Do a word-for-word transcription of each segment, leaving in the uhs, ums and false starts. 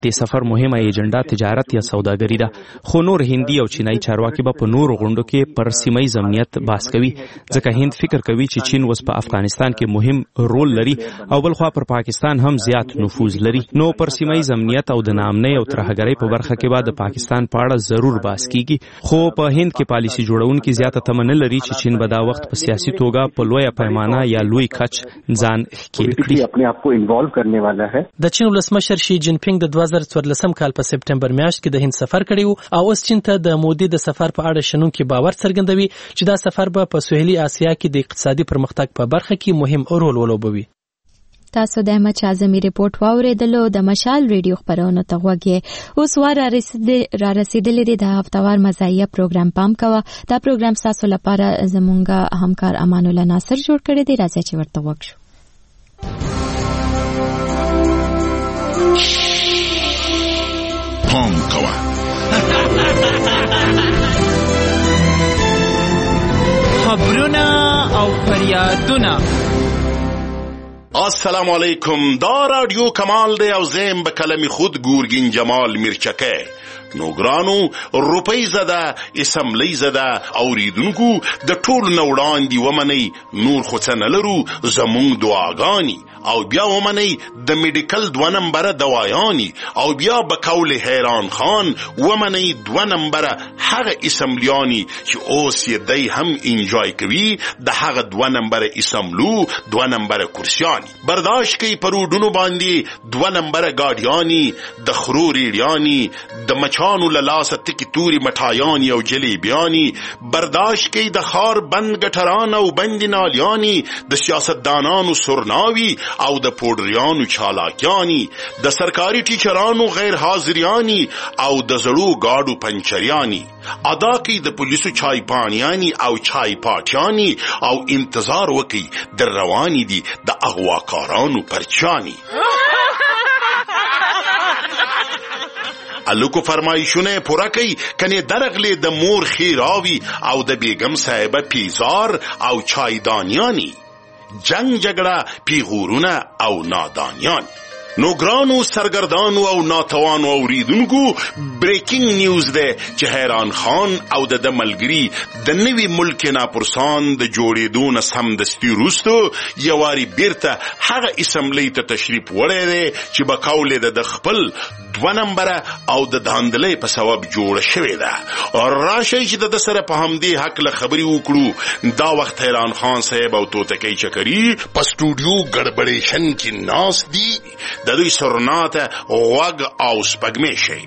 د سفر مهمه ایجنډا تجارت یا سوداګري ده، خو نور هندي او چینایي چارواکي به په نورو غونډو کې پر سیمه ییز امنیت بحث کوي، ځکه هند فکر کوي چې چین اوس په افغانستان کې مهم رول لري او بل خوا پر پاکستان هم زیات نفوذ لري. نو پر سیمه ییز امنیت او د ناامنۍ او ترهګرۍ په برخه کې به د پاکستان په اړه ضرور بحث کیږي، خو په هند کې پالیسي جوړونکي زیاته تمه نه لري چې چین به دا وخت په سیاسي توګه په لویه پیمانه یا لوی کچ ځان ښکېل کړي. اپنے آپ کو انوالو کرنے والا ہے. د چین ولسمشر شي جین پینګ د دوه زره څوارلسم کال په سپټمبر میاشت کې د هند سفر کړی و او اوس چین ته د مودي د سفر په اړه شنونکي باور څرګندوي چې دا سفر به په سویلي آسیا کې د اقتصادي پرمختګ په برخه کې مهم رول ولوبوي. تاسو د احمد شازمی ریپورت واوریدلو. د مشال ریډیو خبرونه ته غوږی اوس ور را رسیدلې دي. د هفتوار مزایه پروګرام پام کوه. دا پروګرام تاسو لپاره زمونږ همکار امان الله ناصر جوړ کړی دی. راځي چې ورته وګورو. پام کوه. خبرونه او فریادونه. السلام علیکم. دا رادیو کمال دی او زیم به کلمی خود گورگین جمال میرچکه. نوګرانو روپۍ زده اسمبلی زده اوریدونکو د ټول نوړان دی ومني نور خو څه نه لرو زمونږ دعاګانی او بیا ومني د میډیکل دو نمبر دوایانی او بیا به کول حیران خان ومني دو نمبر هغه اسمبلیانی چې اوس یې دای هم انجوای کوي د هغه دو نمبر اسمبلو دو نمبر کرسیانی برداشت کوي پرودونو باندې دو نمبر گاډیانی د خروریانی د مچانو للاسه تکی توری مټایانی او جلیبیانی برداشت کوي د خار بند ګټران او بند نالیانی د سیاستدانانو سرناوی او د پودریانو چالاکیانی د سرکاري ټیچرانو غیر حاضریانی او د زړو گاډو پنچریانی ادا کوي د پولیسو چای پانیانی او چای پاټیانی او انتظار وکي د رواني دي د اغواکارانو پرچانی. الکو فرمایشونه پورا کوي کنه درغله د مور خیراوی او د بیگم صاحبه پیزار او چایدانیانی جنگ جګړه پیغورونه او نادانیان. نوګرانو سرګردانو او ناتوانو اوریدونکو بریکینګ نیوز ده چې حیران خان او د ملګری د نوي ملک ناپرسان د جوړېدو نه سم دستي وروسته یواري بیرته هغه اسمبلی ته تشریف وړی دی چې به کول د خپل دو نمبره او د داندلې په سبب جوړ شوی ده. راشي چې د سره په همدې حق له خبري وکړو. دا وخت حیران خان صاحب او توتکۍ چکري په سټوډیو ګډبډیشن کې ناس دي د دوی سرناته غوږ او سپګمې شي.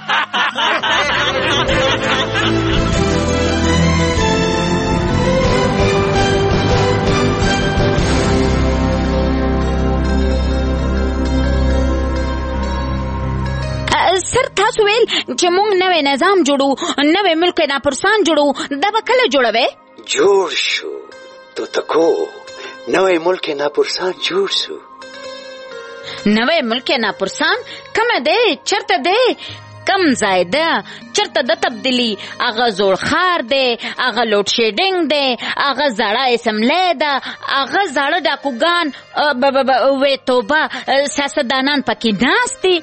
سر تاسو ویل چې مونږ نوې نظام جوړو نوې ملک ناپرسان جوړو دا به کله جوړوي؟ جوړ شو توتکو نوې ملک ناپرسان جوړ شو. نوې ملک ناپرسان کومه دی چرته دی کم ځای ده چرته د تبدیلی هغه زوړ خار دی هغه لوډ شیډینګ دی هغه زړه اسمبلی ده هغه زړه ډاکوګان وې توبه سیاستدانان پکې ناست دي.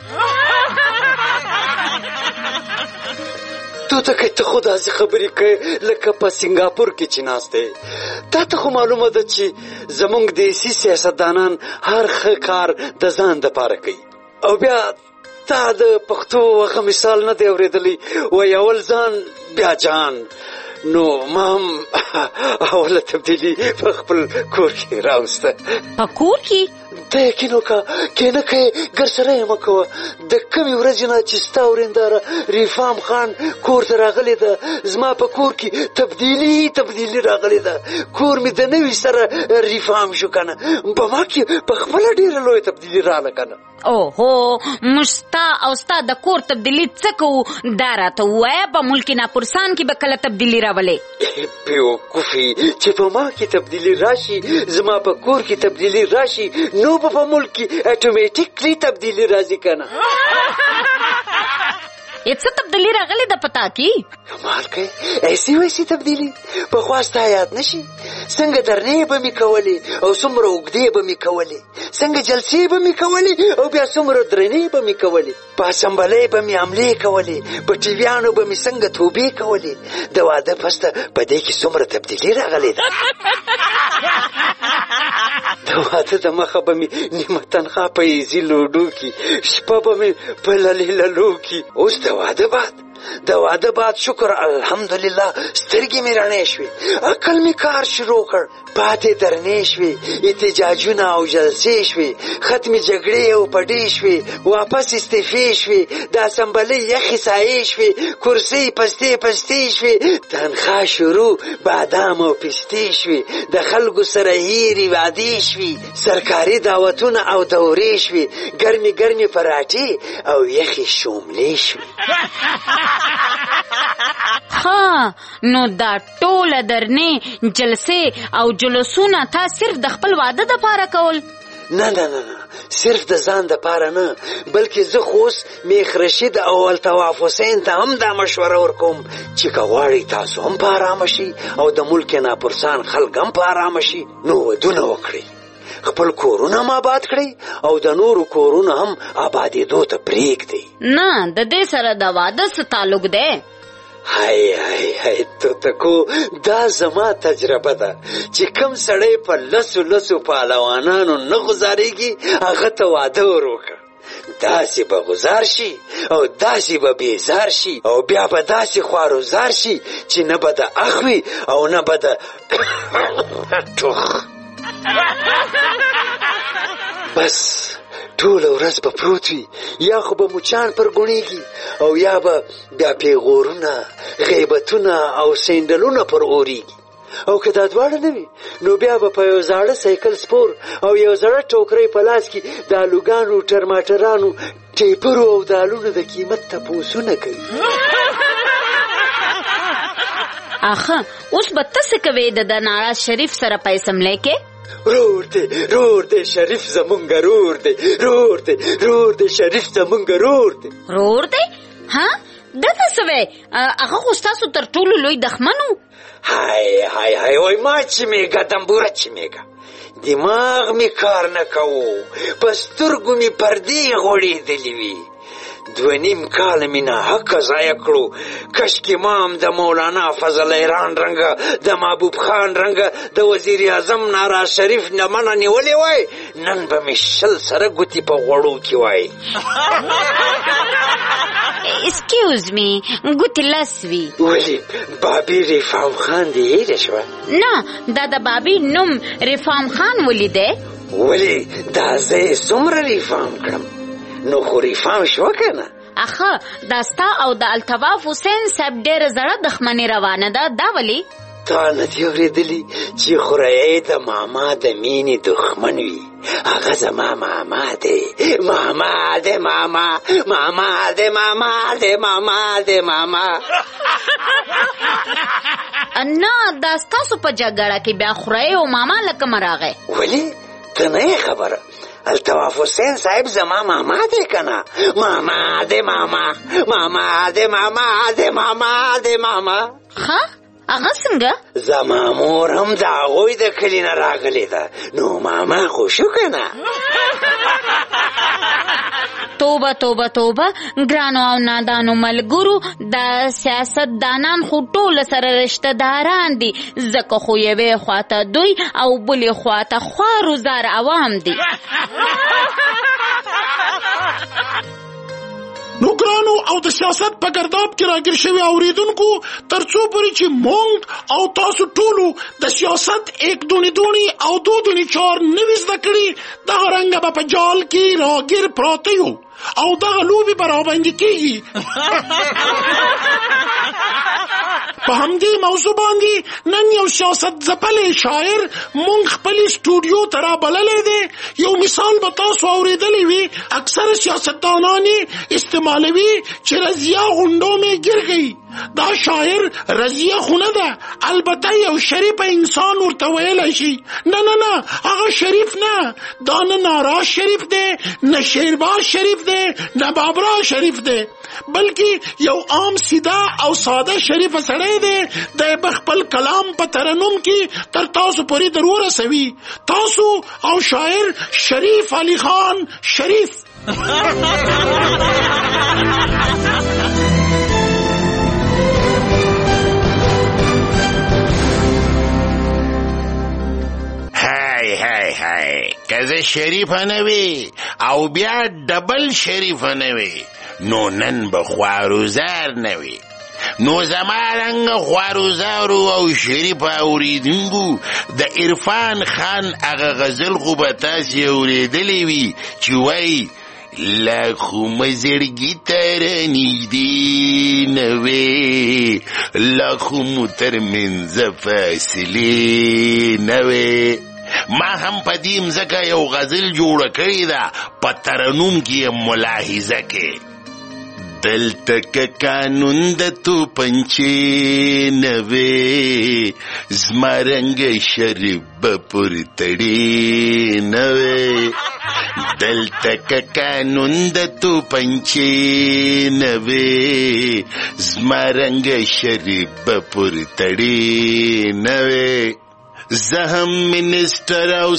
تو ته ته خو داسې خبرې کوې لکه په سنګاپور کې چې ناست دی. تا ته خو معلومه ده چې زمونږ دیسي سیاستدانان هر ښه کار د ځان دپاره کوي او بیا تا د پښتو هغه مثال نه دی اورېدلی وایي اول ځان بیا جان. نو ما هم اوله تبدیلي په خپل کور کې راوسته. په کور کې؟ ته یقین وکړه کې نه کوې ګر سره یې مه کوه. د کمې ورځې نه چې ستا ورېنداره ریفام خان کور ته راغلې ده زما په کور کې تبدیلي تبدیلي راغلې ده. کور مې د نوي سره ریفام شو که نه په ما کې په خپله ډېره لویه تبدیلي راغله که نه. اوهو موږ ستا او ستا د کور تبدیلي څه کوو دا راته ووایه په ملک ناپرسان کې به کله تبدیلي راولې؟ بیوقوفي چې په ما کې تبدیلي راشي زما په کور کې تبدیلي راشي نو به په ملک کې اټومیټیکلی تبدیلي راځي که نه. څه تبدیلی راغلی د پتا کی کمال کوي ایسی ویسی تبدیلی په خواسته یاد نشي څنګه درنې به می کولې او څومره اوږدې به می کولې څنګه جلسې به می کولې او بیا څومره درنې به می کولې په اسمبلۍ به می حملې کولې په ټیویانو به می څنګه توبې کولې د واده پسته په دې کې څومره تبدیلی راغلی ده د واده د مخه به می نیمه تنخوا په ایزي لوډو کې شپه به می په للې للو کې اوس د واده بعد د واده بعد شکر الحمدلله سترګې مې رڼې شوې عقل مې کار شروع کړ پاتې درنې شوې احتجاجونه او جلسې شوې ختمې جګړې او پډې شوې واپس استعفې شوې د اسمبلۍ یخې سایې شوې کرسۍ پستې پستې شوې تنخوا شروع بادام او پستې شوې د خلکو سره هیرې وعدې شوې سرکاري دعوتونه او دورې شوې ګرمې ګرمې پراټې او یخې شوملې شوې ها نو دا ټوله درنې جلسې او جلوسونه تا صرف د خپل واده د پاره کول نه نه نه نه صرف د ځان د پاره نه بلکې زه خو اوس میخ رشید او الطواف حسین ته هم دا مشوره ورکوم چې که غواړئ تاسو هم په ارامه شي او د ملک ناپرسان خلک هم په ارامه شي نو ودونه وکړئ خپل کورونه هم آباد کړئ او د نورو کورونه هم آبادېدو ته پرېږدئ نه د دې سره د واده څه تعلق دی هاي هاي هاي توتکو دا زما تجربه ده چې کم سړی په لسو لسو پهلوانانو نه گزارېږي هغه ته واده ور وکړه داسې به گزار شي او داسې به بیزار شي او بیا به داسې خوارزار شي چې نه به د اخ وي او نه به د ټوخ بس ټوله ورځ به پروت وي یا خو به مچان پر ګوڼېږي او یا به بیا پیغورونه غیبتونه او سینډلونه پر اورېږي او که دا دواړه نه وي نو بیا به په یو زاړه سایکل سپور او یو زړه ټوکرۍ په لاس کې د الوګانو ټرماټرانو ټیپرو او دالونو د قیمت تپوسونه کوي اخه اوس به ته څه کوې د ناراض شریف سره په اسمبلۍ کې رور دی رور دی شریف زمونږ رور دی رور دی رور دی شریف زمونږ رور دی رور دی ها دته څه وی هغه خو ستاسو تر ټولو لوی دښمن و هاي هاي هاي وای ما چې میګه دمبوره چې میګه دماغ می کار نه کوو په سترګو می پردې غوړېدلې وي دوه نیم کاله مې ناحقه ضایع کړو کشکې ما هم د مولانا فضل ایران رنګه د محبوب خان رنګه د وزیر اعظم ناراض شریف لمنه نیولې وای نن به مې شل سره ګوتې په غوړو کې وای اسکیوز می ګوتې لس وي ولې بابي رفام خان دې هېره شوه نه دا د بابي نوم رفام خان ولیده ولې دا زه یې څومره رفام کړم نو خو رفام شو کنه اخه دا ستا او د الطواف حسین صاحب ډېره زړه دښمني روانه ده دا ولې تا نه دي اورېدلي چې خورۍ د ماما د مینې دښمن وي هغه زما ماما دی ماما دی ماما ماما دی ماما دی ماما دی ماما نه دا ستاسو په جګړه کې بیا خورۍ او ماما لکه راغی ولې ته نه یې خبره الطواف حسین صاحب زما ماما دی کنه ماما دی ماما ماما دی ماما دی ماما دی ماما ها هغه څنګه زما مور هم د هغوی د کلي نه راغلې ده نو ماما خو شو کنه توبه توبه توبه ګرانو او نادانو ملګرو د سیاست دانان خو ټول سره رشتہ داران دي ځکه خو یوې خواته دوی او بلې خواته خوارزار عوام دي نو ګرانو او د سیاست په ګرداب کې راګیر شوي اوریدونکو تر څو پورې چې مونږ او تاسو ټولو د سیاست ایک دونی دونی او دو دونی چار نوي زده کړي دغه رنګه به په جال کې راګیر پراته یو او دغه لوبې به راباندې کېږي په همدې موضوع باندې نن یو سیاست ځپلی شاعر مونږ خپلې سټوډیو ته رابللی دی یو مثال به تاسو اورېدلی وي اکثر سیاستدانان یې استعمالوي چې رضیا غونډو مې ګیر گئی دا شاعر رضیه خو نه ده، البته یو شریف انسان ورته ویلی شي. نه نه نه هغه شریف نه، دا نه ناراض شریف دی، نه شیرباز شریف دی، نه بابرا شریف دی، بلکې یو عام سیده او ساده شریف سړی دی. دی به خپل کلام په ترنم کې تر تاسو پورې در ورسوي. تاسو او شاعر شریف علي خان شریف. های های های که زه شریفه نه وي او بیا ډبل شریفه نه وي نو نن به خواروزار نه وي. نو زما رنګ خواروزارو او شریف اوریدونکو د عرفان خان هغه غزل خو به تاسې اورېدلی وي چې وایي لا خو مزړګي تر نږدې نه وې، لا خو مو تر منځه فاصلې نه وې. ما هم په دې مځکه یو غزل جوړه کړې ده، په ترنم کې یې ملاحظه کې. دلته که قانون د توپنچې نه وې، زما رنګه شریف به پر تړې نه وې. دلته که قانون د توپنچې نه وې، زما رنګه شریف به پر تړې نه وې. زه هم منسټر او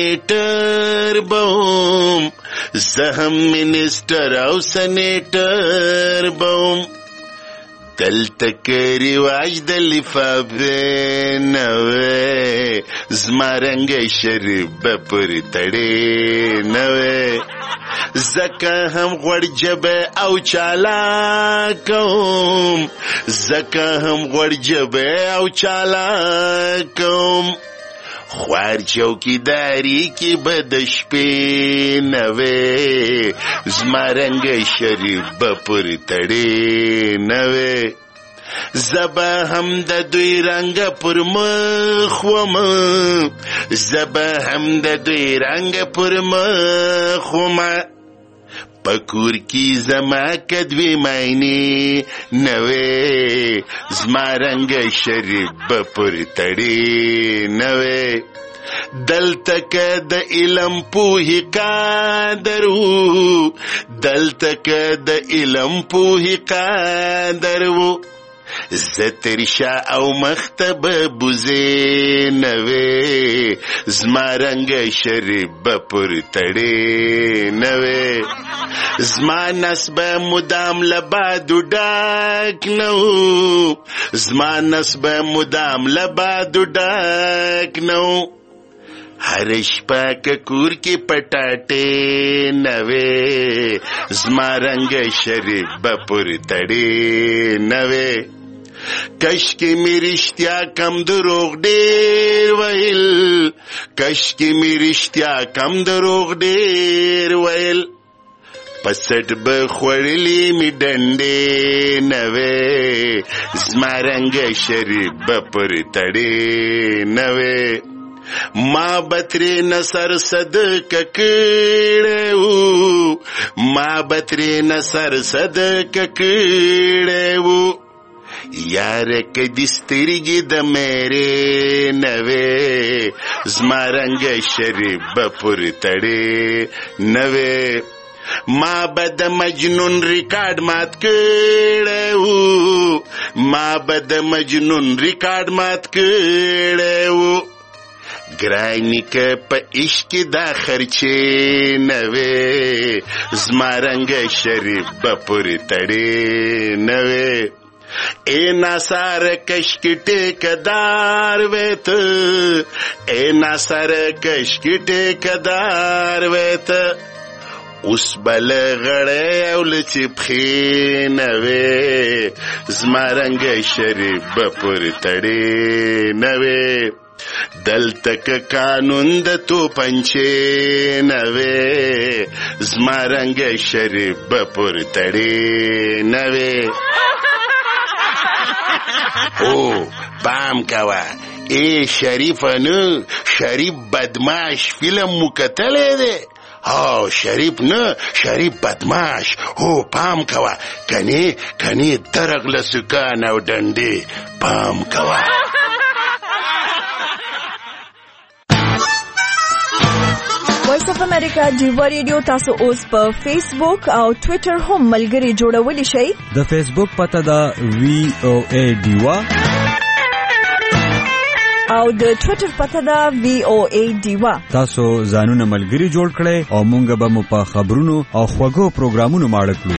سنیټر بوم، زه هم منسټر او سنیټر بوم. دلته که رواج د لفافې نه وې، زما رنګه شریف به پر تړې نه وې. زکه هم غوړ جبه او چالاک وم، زکه هم غوړ جبه او چالاک وم. خوار چوکیداری کی به د شپې نه وې، زما رنګه شریف به پر تړې نه وې. زبا هم د دوی رنګ پر مخ وم، زبا هم د دوی رنګ پر مخ وم. پکور کی زما کدوی معنی نه وې، زما رنګ شریف به پر تړې نه وې. دلته که د علم پوهې قادر و، دلته که د علم پوهې قادر و. زه ترشا او مختب بوزې نه وې، زما رنګه شریف به پر تړې نه وې. زما نس به مدام له بادو ډاک نه و، زما نس به مدام له بادو ډاک نه و. هر شپه که کور کې پټاټې نه وې، زما رنګه شریف به پر تړې نه وې. کشکی می رشتیا کم دروغ ډیر ویل، کشکی می رشتیا کم دروغ ډیر ویل. پسټ به خوړلی می ډنډې نه وې، زما رنګه شریف به پر تړې نه وې. ما بترې نصر صدقه کړی و، ما بترې نصر صدقه کړی و. یاره که دې سترګې د میرې نه وې، زما رنګه شریف به پر تړې نه وې. ما به د مجنون ریکارډ مات کړی و، ما به د مجنون ریکارډ مات کړی و. ګرانی که په عشق دا خرچې نه وې، زما رنګه شریف به پر تړې نه وې. اے ناصر کشکی ټیکدار وې ته، اے ناصر کشکی ټیکدار وې ته. اوس بل غړی او لچې پښې نه وې، زما رنګه شریف به پر تړې نه وې. دلته که قانون د توپنچې نه وې، زما رنګه شریف به پر تړې نه وې. او پام کوه ای شریفه نه، شریف بدماش فیلم مو کتلی دی او شریف نه شریف بدماش. هو پام کوه کنی کنی درغ لسکان او ډنډې پام کوه. وایس اف امریکا ډیوا ریډیو تاسو اوس په فیسبوک او ټوئیټر هم ملګري جوړولی شئ. د فیسبوک پته ده وی او ای ډیوا او د ټوئیټر پته ده وی او ای ډیوا. تاسو ځانونه ملګري جوړ کړئ او مونږ به مو په خبرونو او خوږو پروګرامونو ماړه کړو.